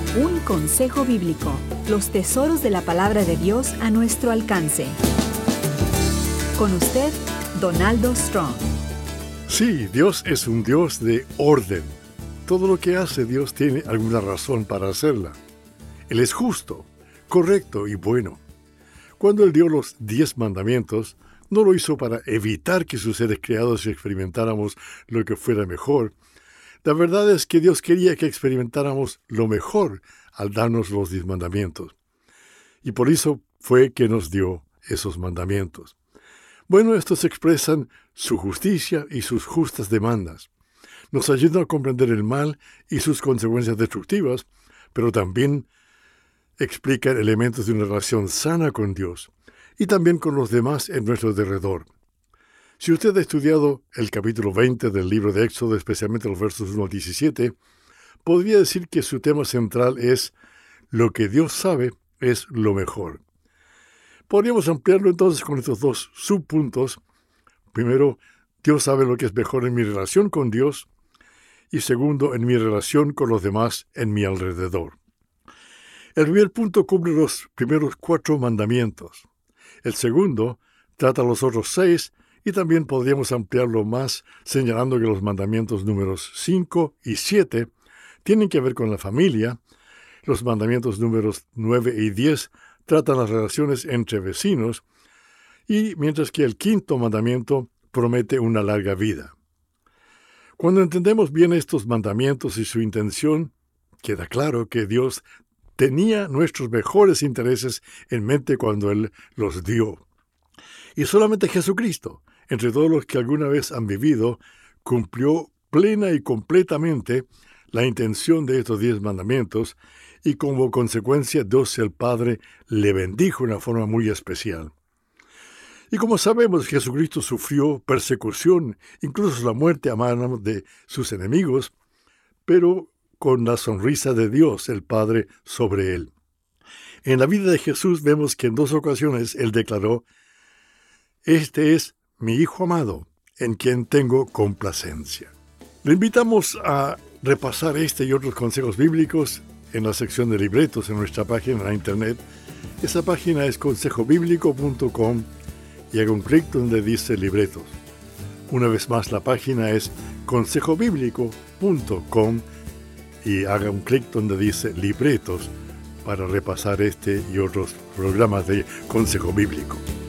Un consejo bíblico. Los tesoros de la palabra de Dios a nuestro alcance. Con usted, Donaldo Strong. Sí, Dios es un Dios de orden. Todo lo que hace Dios tiene alguna razón para hacerla. Él es justo, correcto y bueno. Cuando Él dio los 10 mandamientos, no lo hizo para evitar que sus seres creados experimentáramos lo que fuera mejor. La verdad es que Dios quería que experimentáramos lo mejor al darnos los 10 mandamientos. Y por eso fue que nos dio esos mandamientos. Bueno, estos expresan su justicia y sus justas demandas. Nos ayudan a comprender el mal y sus consecuencias destructivas, pero también explican elementos de una relación sana con Dios y también con los demás en nuestro derredor. Si usted ha estudiado el capítulo 20 del libro de Éxodo, especialmente los versos 1 al 17, podría decir que su tema central es lo que Dios sabe es lo mejor. Podríamos ampliarlo entonces con estos dos subpuntos. Primero, Dios sabe lo que es mejor en mi relación con Dios, y segundo, en mi relación con los demás en mi alrededor. El primer punto cubre los primeros 4 mandamientos. El segundo trata los otros 6, y también podríamos ampliarlo más señalando que los mandamientos números 5 y 7 tienen que ver con la familia. Los mandamientos números 9 y 10 tratan las relaciones entre vecinos, y mientras que el 5º mandamiento promete una larga vida. Cuando entendemos bien estos mandamientos y su intención, queda claro que Dios tenía nuestros mejores intereses en mente cuando Él los dio. Y solamente Jesucristo, entre todos los que alguna vez han vivido, cumplió plena y completamente la intención de estos 10 mandamientos, y como consecuencia Dios el Padre le bendijo de una forma muy especial. Y como sabemos, Jesucristo sufrió persecución, incluso la muerte a manos de sus enemigos, pero con la sonrisa de Dios el Padre sobre él. En la vida de Jesús vemos que en 2 ocasiones Él declaró: «Este es mi Hijo amado, en quien tengo complacencia». Le invitamos a repasar este y otros consejos bíblicos en la sección de libretos en nuestra página en internet. Esa página es consejobiblico.com y haga un clic donde dice libretos. Una vez más, la página es consejobiblico.com y haga un clic donde dice libretos para repasar este y otros programas de Consejo Bíblico.